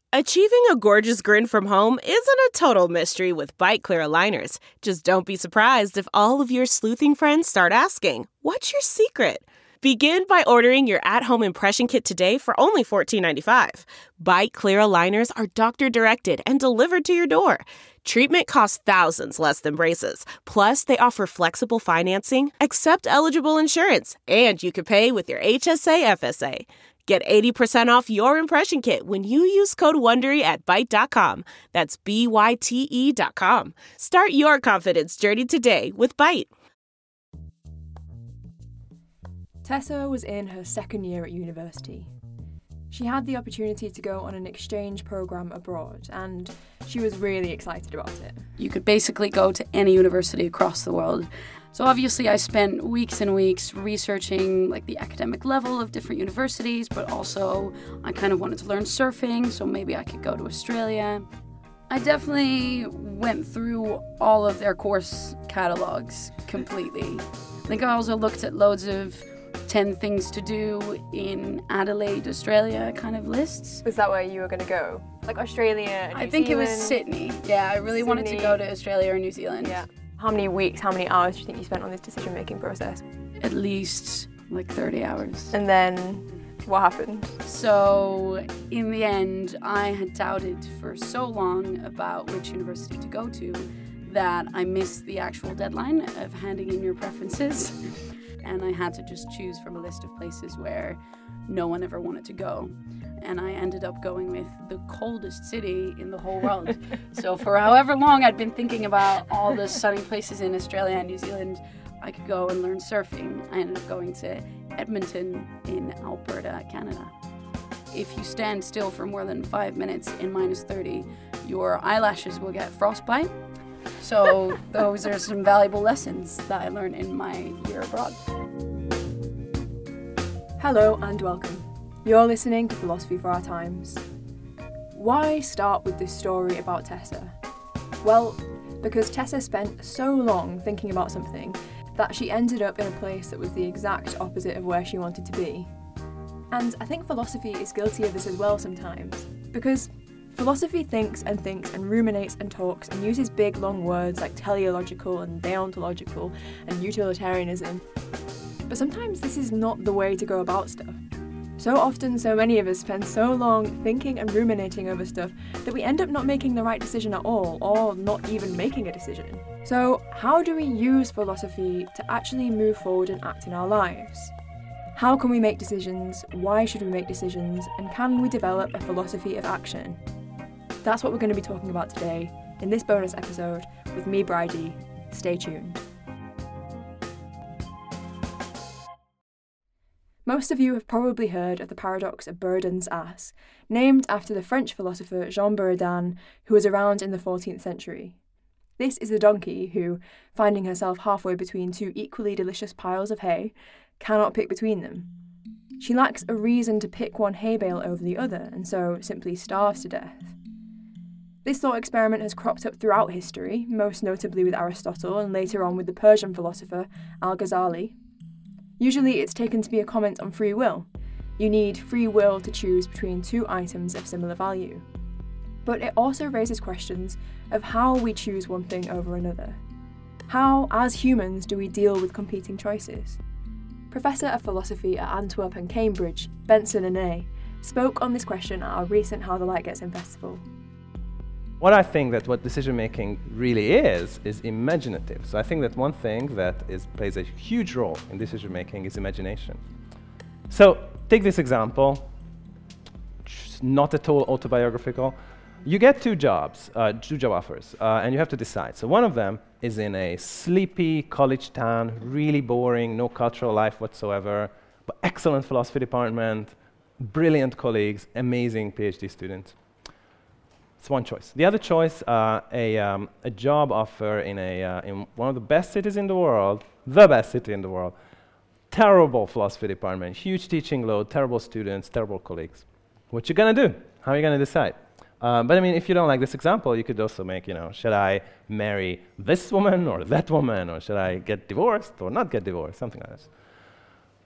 Achieving a gorgeous grin from home isn't a total mystery with Byte Clear aligners. Just don't be surprised if all of your sleuthing friends start asking, "What's your secret?" Begin by ordering your at-home impression kit today for only $14.95. Byte Clear aligners are doctor-directed and delivered to your door. Treatment costs thousands less than braces. Plus, they offer flexible financing, accept eligible insurance, and you can pay with your HSA FSA. Get 80% off your impression kit when you use code WONDERY at Byte.com. That's BYTE.com. Start your confidence journey today with Byte. Tessa was in her second year at university. She had the opportunity to go on an exchange program abroad, and she was really excited about it. You could basically go to any university across the world. So obviously I spent weeks and weeks researching the academic level of different universities, but also I kind of wanted to learn surfing, so maybe I could go to Australia. I definitely went through all of their course catalogs completely. I think I also looked at loads of 10 things to do in Adelaide, Australia kind of lists. Was that where you were going to go? Australia and New I think Zealand? It was Sydney. Yeah, I really wanted to go to Australia or New Zealand. Yeah. How many weeks, how many hours do you think you spent on this decision-making process? At least 30 hours. And then what happened? So in the end, I had doubted for so long about which university to go to that I missed the actual deadline of handing in your preferences. And I had to just choose from a list of places where no one ever wanted to go. And I ended up going with the coldest city in the whole world. So for however long I'd been thinking about all the sunny places in Australia and New Zealand I could go and learn surfing, I ended up going to Edmonton in Alberta, Canada. If you stand still for more than 5 minutes in -30, your eyelashes will get frostbite. So those are some valuable lessons that I learned in my year abroad. Hello and welcome. You're listening to Philosophy for Our Times. Why start with this story about Tessa? Well, because Tessa spent so long thinking about something that she ended up in a place that was the exact opposite of where she wanted to be. And I think philosophy is guilty of this as well sometimes, because philosophy thinks and ruminates and talks and uses big long words like teleological and deontological and utilitarianism. But sometimes this is not the way to go about stuff. So often, so many of us spend so long thinking and ruminating over stuff that we end up not making the right decision at all, or not even making a decision. So how do we use philosophy to actually move forward and act in our lives? How can we make decisions? Why should we make decisions? And can we develop a philosophy of action? That's what we're going to be talking about today in this bonus episode with me, Bridie. Stay tuned. Most of you have probably heard of the paradox of Buridan's ass, named after the French philosopher Jean Buridan, who was around in the 14th century. This is a donkey who, finding herself halfway between two equally delicious piles of hay, cannot pick between them. She lacks a reason to pick one hay bale over the other, and so simply starves to death. This thought experiment has cropped up throughout history, most notably with Aristotle and later on with the Persian philosopher Al-Ghazali. Usually it's taken to be a comment on free will. You need free will to choose between two items of similar value. But it also raises questions of how we choose one thing over another. How, as humans, do we deal with competing choices? Professor of Philosophy at Antwerp and Cambridge, Benson Anay, spoke on this question at our recent How the Light Gets In festival. What I think that what decision-making really is imaginative. So I think that one thing that plays a huge role in decision-making is imagination. So take this example, it's not at all autobiographical. You get two job offers, and you have to decide. So one of them is in a sleepy college town, really boring, no cultural life whatsoever, but excellent philosophy department, brilliant colleagues, amazing PhD students. It's one choice. The other choice, a job offer in one of the best cities in the world, the best city in the world, terrible philosophy department, huge teaching load, terrible students, terrible colleagues. What you gonna do? How are you gonna decide? But I mean, if you don't like this example, you could also make, should I marry this woman or that woman, or should I get divorced or not get divorced, something like this.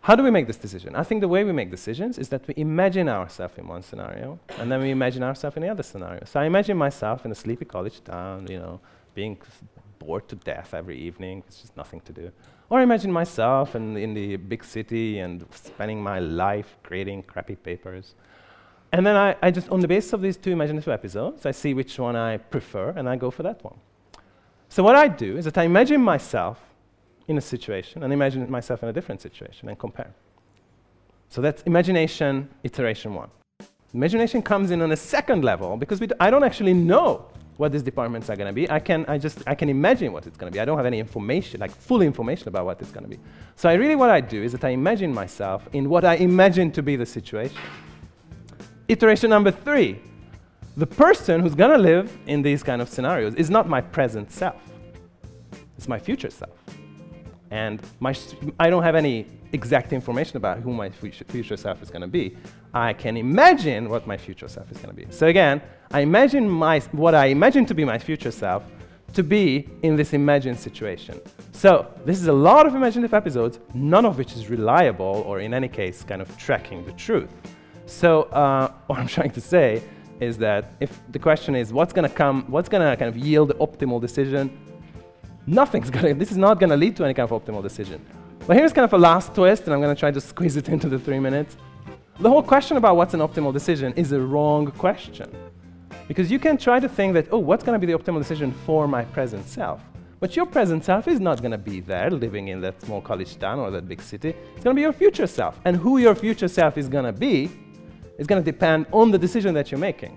How do we make this decision? I think the way we make decisions is that we imagine ourselves in one scenario, and then we imagine ourselves in the other scenario. So I imagine myself in a sleepy college town, being bored to death every evening. It's just nothing to do. Or I imagine myself in the big city and spending my life creating crappy papers. And then I just, on the basis of these two imaginative episodes, I see which one I prefer, and I go for that one. So what I do is that I imagine myself in a situation and imagine myself in a different situation and compare. So that's imagination, iteration 1. Imagination comes in on a second level because I don't actually know what these departments are going to be. I can imagine what it's going to be. I don't have any information, like full information about what it's going to be. So what I do is that I imagine myself in what I imagine to be the situation. Iteration number 3. The person who's going to live in these kind of scenarios is not my present self. It's my future self. And I don't have any exact information about who my future self is going to be. I can imagine what my future self is going to be. So again, I imagine what I imagine to be my future self to be in this imagined situation. So this is a lot of imaginative episodes, none of which is reliable or in any case kind of tracking the truth. So what I'm trying to say is that if the question is what's going to kind of yield the optimal decision, this is not going to lead to any kind of optimal decision. But here's kind of a last twist, and I'm going to try to squeeze it into the 3 minutes. The whole question about what's an optimal decision is a wrong question. Because you can try to think that, what's going to be the optimal decision for my present self? But your present self is not going to be there, living in that small college town or that big city. It's going to be your future self. And who your future self is going to be is going to depend on the decision that you're making.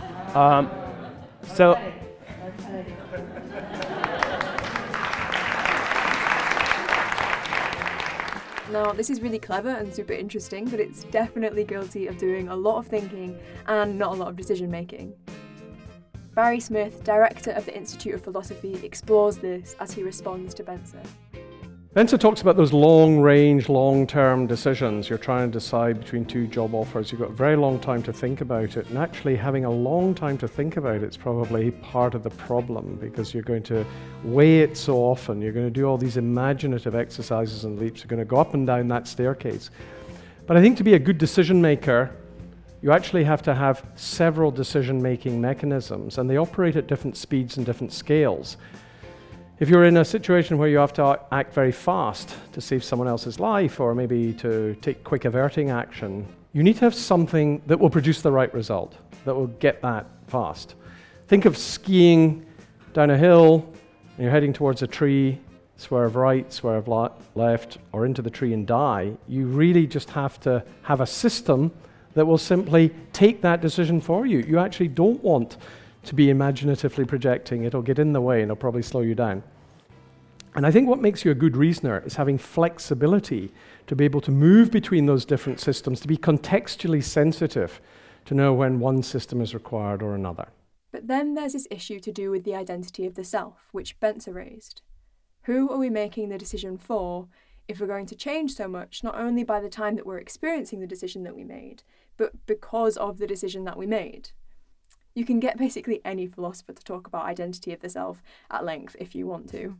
Now, this is really clever and super interesting, but it's definitely guilty of doing a lot of thinking and not a lot of decision making. Barry Smith, director of the Institute of Philosophy, explores this as he responds to Benser. Benser talks about those long-range, long-term decisions. You're trying to decide between 2 job offers. You've got a very long time to think about it. And actually having a long time to think about it is probably part of the problem because you're going to weigh it so often. You're going to do all these imaginative exercises and leaps. You're going to go up and down that staircase. But I think to be a good decision maker, you actually have to have several decision-making mechanisms, and they operate at different speeds and different scales. If you're in a situation where you have to act very fast to save someone else's life or maybe to take quick averting action, you need to have something that will produce the right result, that will get that fast. Think of skiing down a hill and you're heading towards a tree, swerve right, swerve left, or into the tree and die. You really just have to have a system that will simply take that decision for you. You actually don't want to be imaginatively projecting. It'll get in the way and it'll probably slow you down. And I think what makes you a good reasoner is having flexibility to be able to move between those different systems, to be contextually sensitive, to know when one system is required or another. But then there's this issue to do with the identity of the self, which Benser raised. Who are we making the decision for if we're going to change so much, not only by the time that we're experiencing the decision that we made, but because of the decision that we made? You can get basically any philosopher to talk about identity of the self at length if you want to.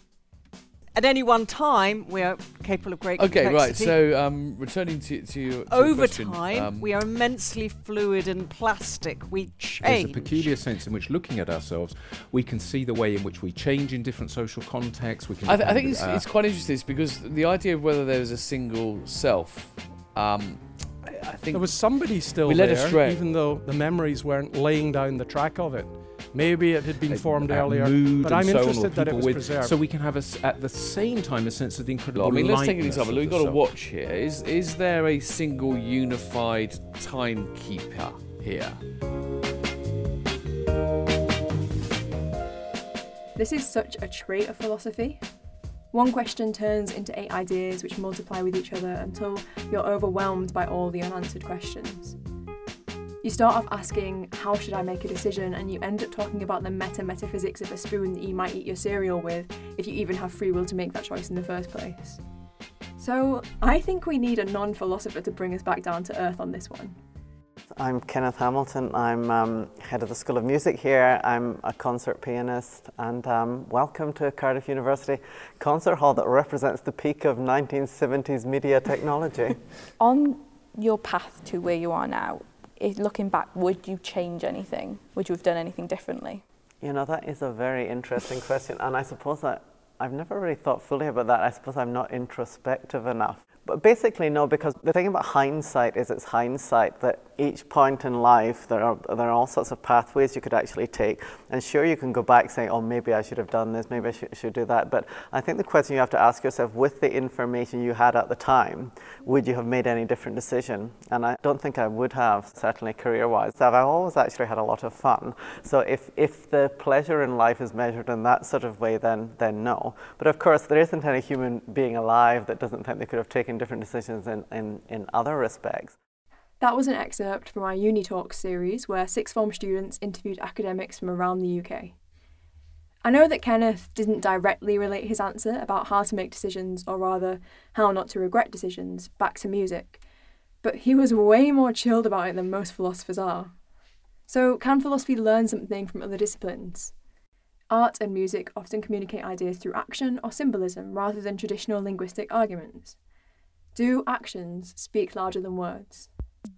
At any one time, we are capable of great complexity. Okay, right. So, returning to your over question, time, we are immensely fluid and plastic. We change. There's a peculiar sense in which, looking at ourselves, we can see the way in which we change in different social contexts. We can. I think it's quite interesting because the idea of whether there was a single self. I think there was somebody still led there, astray. Even though the memories weren't laying down the track of it. Maybe it had been formed earlier, but I'm interested that it was preserved. So we can have at the same time a sense of the incredible lightness. Let's take an example. We've got a watch here. Is there a single unified timekeeper here? This is such a trait of philosophy. One question turns into 8 ideas which multiply with each other until you're overwhelmed by all the unanswered questions. You start off asking, how should I make a decision? And you end up talking about the metaphysics of a spoon that you might eat your cereal with if you even have free will to make that choice in the first place. So I think we need a non-philosopher to bring us back down to earth on this one. I'm Kenneth Hamilton. I'm head of the School of Music here. I'm a concert pianist, and welcome to Cardiff University Concert Hall that represents the peak of 1970s media technology. On your path to where you are now, looking back, would you change anything? Would you have done anything differently? You know, that is a very interesting question, and I suppose that I've never really thought fully about that. I suppose I'm not introspective enough. But basically, no, because the thing about hindsight is it's hindsight, that each point in life, there are all sorts of pathways you could actually take. And sure, you can go back saying, oh, maybe I should have done this, maybe I should do that. But I think the question you have to ask yourself, with the information you had at the time, would you have made any different decision? And I don't think I would have, certainly career-wise. I've always actually had a lot of fun. So if the pleasure in life is measured in that sort of way, then no. But of course, there isn't any human being alive that doesn't think they could have taken different decisions in other respects. That was an excerpt from our Uni Talks series where sixth form students interviewed academics from around the UK. I know that Kenneth didn't directly relate his answer about how to make decisions, or rather, how not to regret decisions, back to music, but he was way more chilled about it than most philosophers are. So, can philosophy learn something from other disciplines? Art and music often communicate ideas through action or symbolism rather than traditional linguistic arguments. Do actions speak louder than words?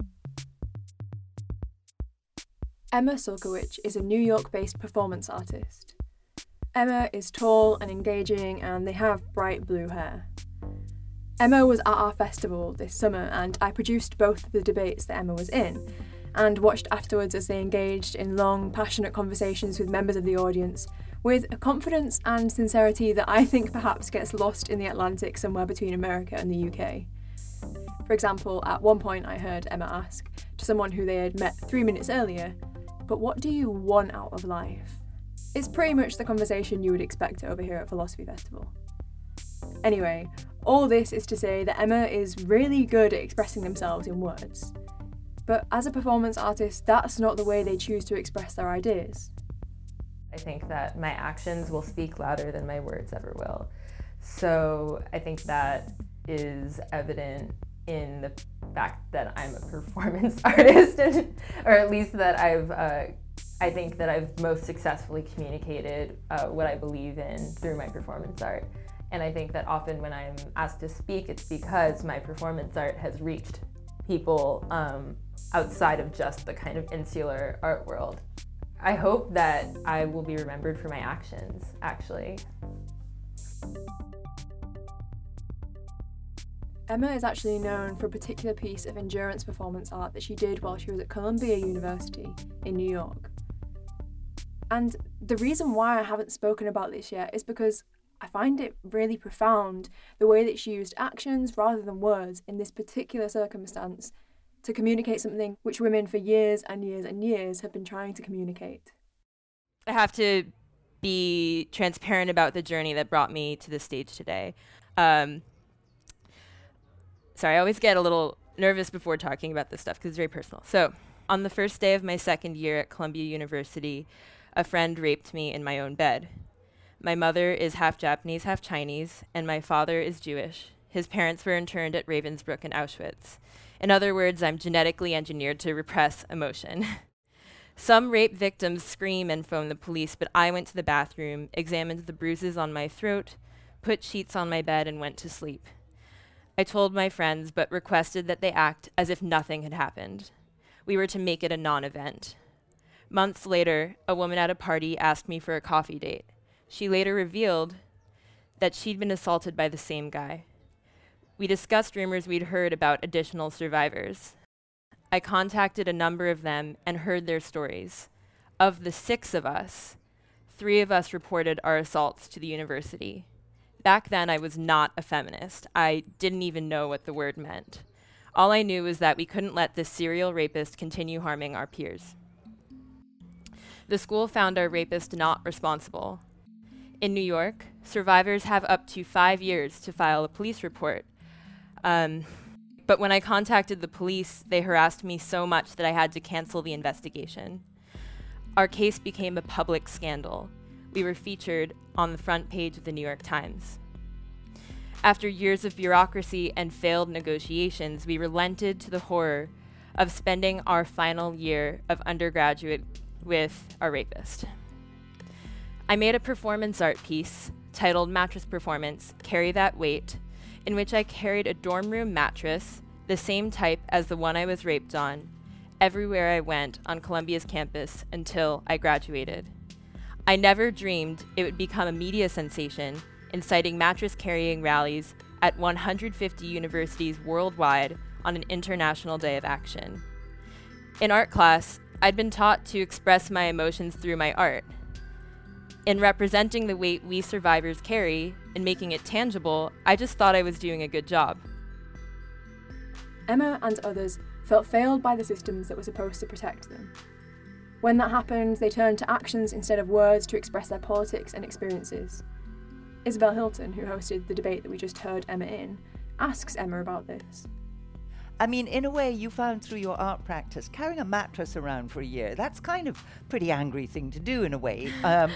Emma Sulkowicz is a New York-based performance artist. Emma is tall and engaging, and they have bright blue hair. Emma was at our festival this summer, and I produced both of the debates that Emma was in, and watched afterwards as they engaged in long, passionate conversations with members of the audience, with a confidence and sincerity that I think perhaps gets lost in the Atlantic somewhere between America and the UK. For example, at one point I heard Emma ask to someone who they had met 3 minutes earlier, "But what do you want out of life?" It's pretty much the conversation you would expect to overhear at Philosophy Festival. Anyway, all this is to say that Emma is really good at expressing themselves in words. But as a performance artist, that's not the way they choose to express their ideas. I think that my actions will speak louder than my words ever will. So I think that is evident in the fact that I'm a performance artist, or at least that I think that I've most successfully communicated what I believe in through my performance art. And I think that often when I'm asked to speak, it's because my performance art has reached people outside of just the kind of insular art world. I hope that I will be remembered for my actions, actually. Emma is actually known for a particular piece of endurance performance art that she did while she was at Columbia University in New York. And the reason why I haven't spoken about this yet is because I find it really profound the way that she used actions rather than words in this particular circumstance to communicate something which women for years and years and years have been trying to communicate. I have to be transparent about the journey that brought me to this stage today. Sorry, I always get a little nervous before talking about this stuff because it's very personal. So, on the first day of my second year at Columbia University, a friend raped me in my own bed. My mother is half Japanese, half Chinese, and my father is Jewish. His parents were interned at Ravensbrück and Auschwitz. In other words, I'm genetically engineered to repress emotion. Some rape victims scream and phone the police, but I went to the bathroom, examined the bruises on my throat, put sheets on my bed, and went to sleep. I told my friends, but requested that they act as if nothing had happened. We were to make it a non-event. Months later, a woman at a party asked me for a coffee date. She later revealed that she'd been assaulted by the same guy. We discussed rumors we'd heard about additional survivors. I contacted a number of them and heard their stories. Of the 6 of us, 3 of us reported our assaults to the university. Back then, I was not a feminist. I didn't even know what the word meant. All I knew was that we couldn't let this serial rapist continue harming our peers. The school found our rapist not responsible. In New York, survivors have up to 5 years to file a police report. But when I contacted the police, they harassed me so much that I had to cancel the investigation. Our case became a public scandal. We were featured on the front page of the New York Times. After years of bureaucracy and failed negotiations, we relented to the horror of spending our final year of undergraduate with our rapist. I made a performance art piece titled Mattress Performance, Carry That Weight, in which I carried a dorm room mattress, the same type as the one I was raped on, everywhere I went on Columbia's campus until I graduated. I never dreamed it would become a media sensation, inciting mattress-carrying rallies at 150 universities worldwide on an International Day of Action. In art class, I'd been taught to express my emotions through my art. In representing the weight we survivors carry and making it tangible, I just thought I was doing a good job. Emma and others felt failed by the systems that were supposed to protect them. When that happened, they turned to actions instead of words to express their politics and experiences. Isabel Hilton, who hosted the debate that we just heard Emma in, asks Emma about this. I mean, in a way, you found through your art practice, carrying a mattress around for a year, that's kind of a pretty angry thing to do in a way. I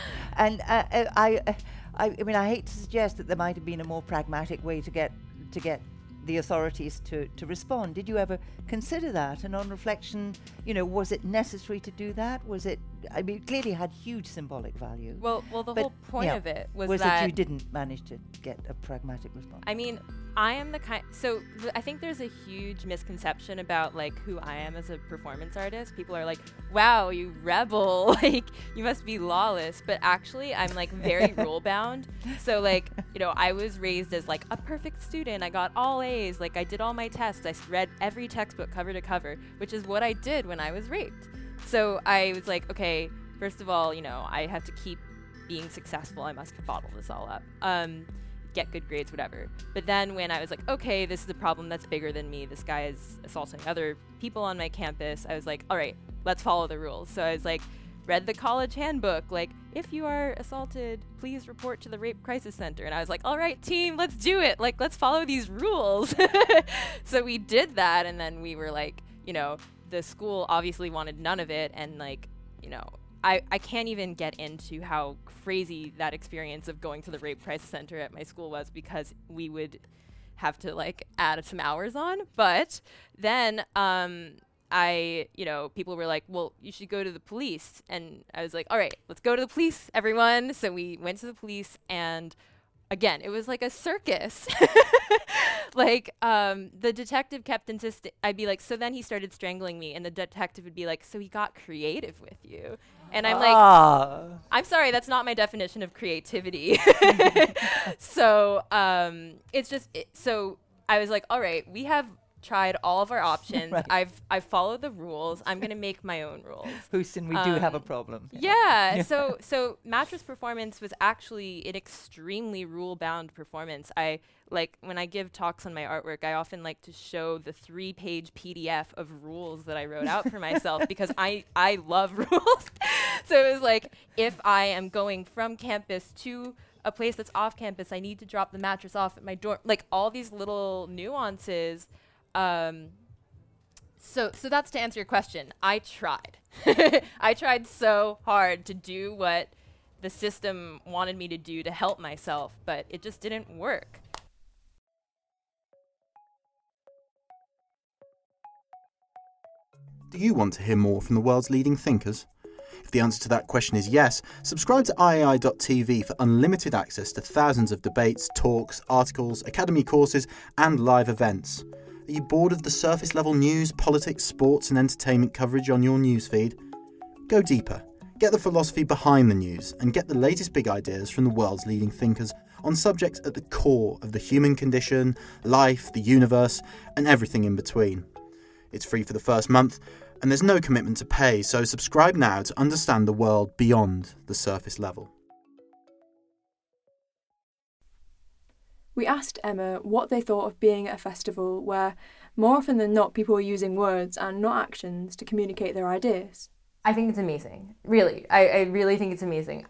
mean, I hate to suggest that there might have been a more pragmatic way to get the authorities to respond. Did you ever consider that? And on reflection, was it necessary to do that? Was it, I mean, it clearly had huge symbolic value. Well, the whole point of it was that you didn't manage to get a pragmatic response. I mean, I am the kind, I think there's a huge misconception about like who I am as a performance artist. People are like, wow, you rebel, like you must be lawless. But actually I'm like very rule bound. So like, I was raised as like a perfect student. I got all A's, like I did all my tests. I read every textbook cover to cover, which is what I did when I was raped. So I was like, okay, first of all, I have to keep being successful. I must bottle this all up. Get good grades, whatever. But then when I was like, okay, this is a problem that's bigger than me. This guy is assaulting other people on my campus. I was like, all right, let's follow the rules. So I was like, read the college handbook. Like, if you are assaulted, please report to the Rape Crisis Center. And I was like, all right, team, let's do it. Like, let's follow these rules. So we did that. And then we were like, the school obviously wanted none of it. And like, I can't even get into how crazy that experience of going to the Rape Crisis Center at my school was, because we would have to like add some hours on. But then people were like, well, you should go to the police. And I was like, all right, let's go to the police, everyone. So we went to the police, and again, it was like a circus. Like, the detective kept insisting. I'd be like, so then he started strangling me, and the detective would be like, so he got creative with you. And I'm like, I'm sorry, that's not my definition of creativity. So it's just, so I was like, all right, we have tried all of our options. Right. I've followed the rules. I'm going to make my own rules. Houston, we do have a problem. Yeah. So Mattress Performance was actually an extremely rule-bound performance. When I give talks on my artwork, I often like to show the 3-page PDF of rules that I wrote out for myself, because I love rules. So it was like, if I am going from campus to a place that's off campus, I need to drop the mattress off at my dorm. Like all these little nuances. So that's to answer your question. I tried. I tried so hard to do what the system wanted me to do to help myself, but it just didn't work. Do you want to hear more from the world's leading thinkers? If the answer to that question is yes, subscribe to IAI.tv for unlimited access to thousands of debates, talks, articles, academy courses, and live events. Are you bored of the surface-level news, politics, sports and entertainment coverage on your newsfeed? Go deeper, get the philosophy behind the news, and get the latest big ideas from the world's leading thinkers on subjects at the core of the human condition, life, the universe, and everything in between. It's free for the first month, and there's no commitment to pay, so subscribe now to understand the world beyond the surface level. We asked Emma what they thought of being at a festival where, more often than not, people were using words and not actions to communicate their ideas. I think it's amazing. Really. I really think it's amazing.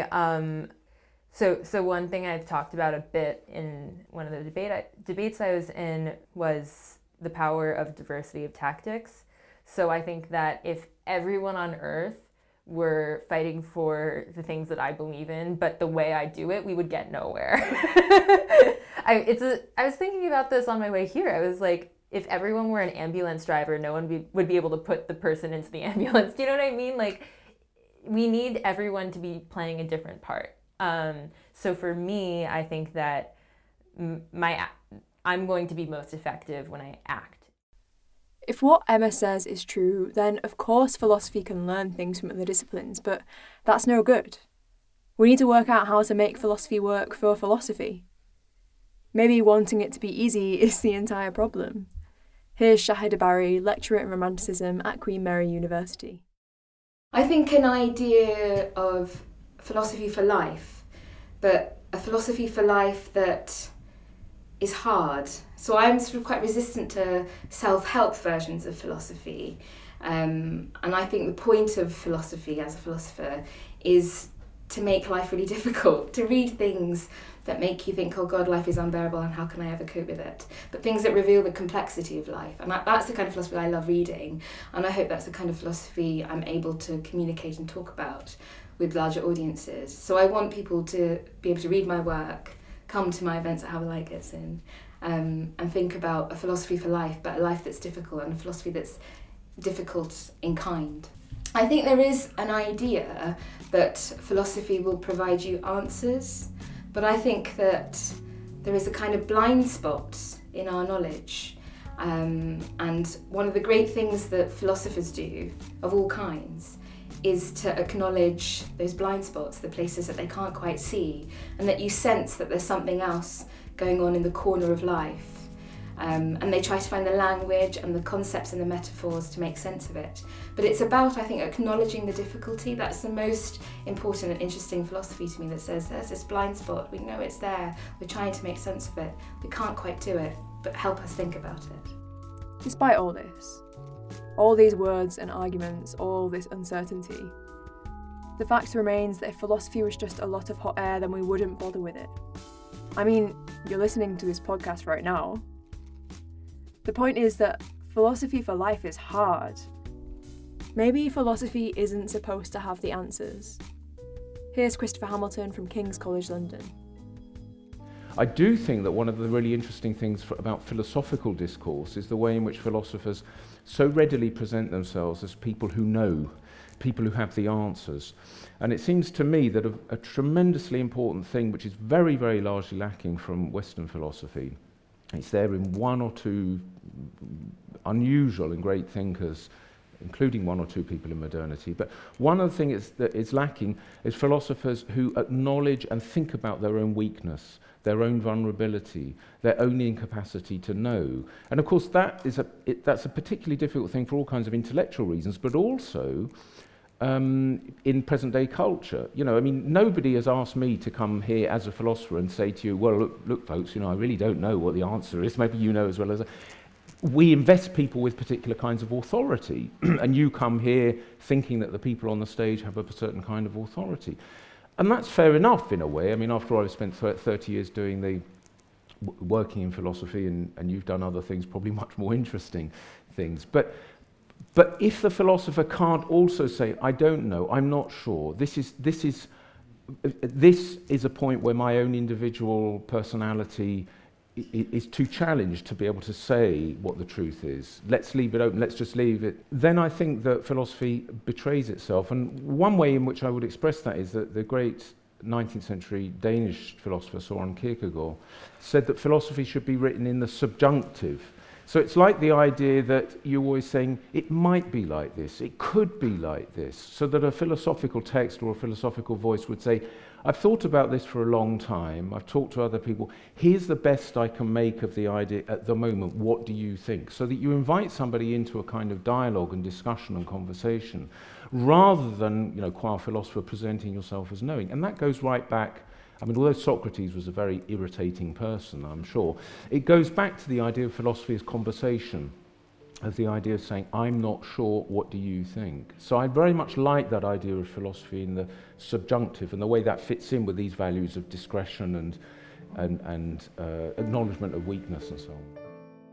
So one thing I've talked about a bit in one of the debates I was in was the power of diversity of tactics. So I think that if everyone on Earth were fighting for the things that I believe in, but the way I do it, we would get nowhere. I was thinking about this on my way here. I was like, if everyone were an ambulance driver, no one would be able to put the person into the ambulance. Do you know what I mean? Like, we need everyone to be playing a different part. So for me, I think that I'm going to be most effective when I act. If what Emma says is true, then of course philosophy can learn things from other disciplines, but that's no good. We need to work out how to make philosophy work for philosophy. Maybe wanting it to be easy is the entire problem. Here's Shahida Barry, lecturer in Romanticism at Queen Mary University. I think an idea of philosophy for life, but a philosophy for life that is hard. So I'm sort of quite resistant to self-help versions of philosophy. And I think the point of philosophy as a philosopher is to make life really difficult, to read things that make you think, oh God, life is unbearable and how can I ever cope with it? But things that reveal the complexity of life. And that's the kind of philosophy I love reading. And I hope that's the kind of philosophy I'm able to communicate and talk about with larger audiences. So I want people to be able to read my work, come to my events at How the Light Gets In, and think about a philosophy for life, but a life that's difficult and a philosophy that's difficult in kind. I think there is an idea that philosophy will provide you answers, but I think that there is a kind of blind spot in our knowledge. And one of the great things that philosophers do, of all kinds, is to acknowledge those blind spots, the places that they can't quite see, and that you sense that there's something else going on in the corner of life. And they try to find the language and the concepts and the metaphors to make sense of it. But it's about, I think, acknowledging the difficulty. That's the most important and interesting philosophy to me, that says there's this blind spot, we know it's there, we're trying to make sense of it, we can't quite do it, but help us think about it. Despite all this, all these words and arguments, all this uncertainty, the fact remains that if philosophy was just a lot of hot air, then we wouldn't bother with it. I mean, you're listening to this podcast right now. The point is that philosophy for life is hard. Maybe philosophy isn't supposed to have the answers. Here's Christopher Hamilton from King's College London. I do think that one of the really interesting things about philosophical discourse is the way in which philosophers so readily present themselves as people who know, people who have the answers. And it seems to me that a tremendously important thing, which is very, very largely lacking from Western philosophy, it's there in one or two unusual and great thinkers, including one or two people in modernity. But one of the things that is lacking is philosophers who acknowledge and think about their own weakness, their own vulnerability, their own incapacity to know. And of course that's a particularly difficult thing for all kinds of intellectual reasons, but also in present-day culture. You know, I mean, nobody has asked me to come here as a philosopher and say to you, well, look folks, you know, I really don't know what the answer is. Maybe you know as well as we invest people with particular kinds of authority, and you come here thinking that the people on the stage have a certain kind of authority. And that's fair enough in a way. I mean, after all, I've spent 30 years doing working in philosophy, and you've done other things, probably much more interesting things. But if the philosopher can't also say, I don't know, I'm not sure, this is a point where my own individual personality is too challenged to be able to say what the truth is. Let's leave it open, let's just leave it. Then I think that philosophy betrays itself. And one way in which I would express that is that the great 19th century Danish philosopher Søren Kierkegaard said that philosophy should be written in the subjunctive. So it's like the idea that you're always saying, it might be like this, it could be like this, so that a philosophical text or a philosophical voice would say, I've thought about this for a long time, I've talked to other people, here's the best I can make of the idea at the moment, what do you think? So that you invite somebody into a kind of dialogue and discussion and conversation, rather than, you know, qua philosopher presenting yourself as knowing. And that goes right back, I mean, although Socrates was a very irritating person, I'm sure, it goes back to the idea of philosophy as conversation, of the idea of saying, I'm not sure, what do you think? So I very much like that idea of philosophy in the subjunctive and the way that fits in with these values of discretion and acknowledgement of weakness and so on.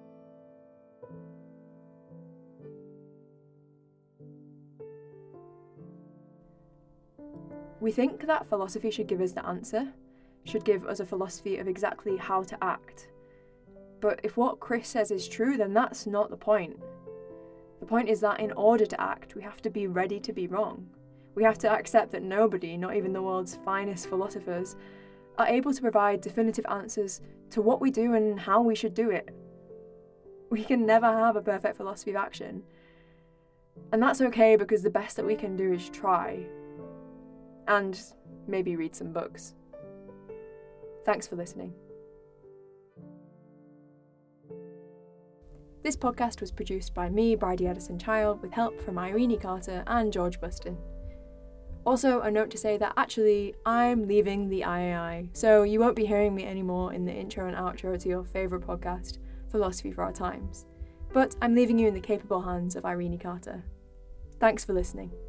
We think that philosophy should give us the answer, should give us a philosophy of exactly how to act. But if what Chris says is true, then that's not the point. The point is that in order to act, we have to be ready to be wrong. We have to accept that nobody, not even the world's finest philosophers, are able to provide definitive answers to what we do and how we should do it. We can never have a perfect philosophy of action. And that's okay, because the best that we can do is try. And maybe read some books. Thanks for listening. This podcast was produced by me, Bridie Edison-Child, with help from Irene Carter and George Buston. Also, a note to say that actually, I'm leaving the IAI, so you won't be hearing me anymore in the intro and outro to your favourite podcast, Philosophy for Our Times. But I'm leaving you in the capable hands of Irene Carter. Thanks for listening.